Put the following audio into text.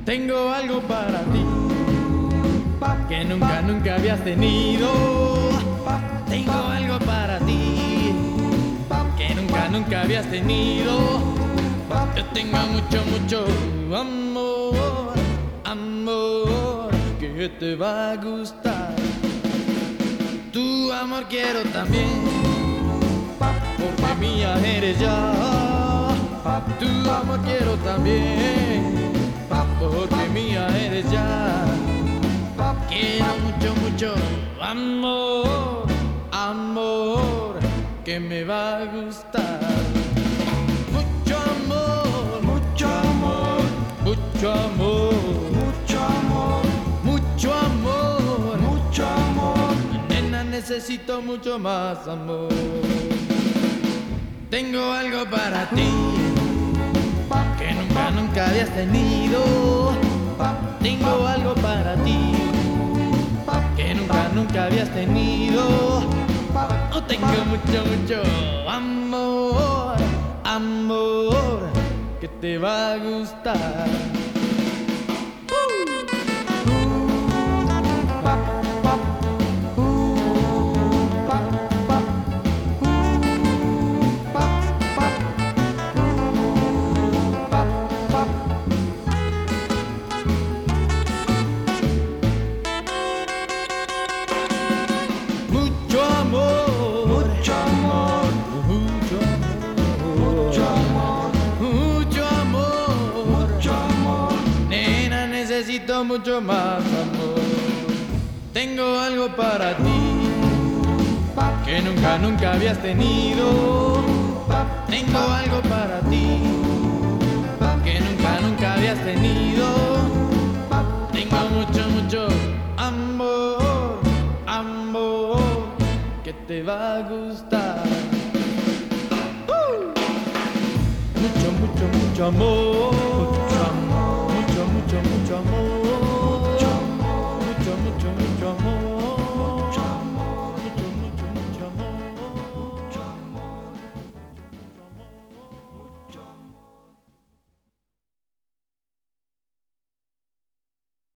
Tengo algo para ti que nunca habías tenido. Tengo algo para ti que nunca habías tenido. Yo tengo mucho amor, amor que te va a gustar. Tu amor quiero también, porque mía eres ya. Tu amor quiero también, porque mía eres ya. Quiero mucho amor, amor que me va a gustar. Mucho amor, mucho amor, mucho amor, mucho amor, mucho amor, mucho amor. Nena, necesito mucho más amor. Tengo algo para ti que nunca habías tenido. Tengo algo para ti que nunca habías tenido. Oh, tengo mucho amor, amor que te va a gustar. Necesito mucho más amor. Tengo algo para ti que nunca habías tenido. Tengo algo para ti que nunca habías tenido. Tengo mucho amor, amor que te va a gustar. Mucho amor.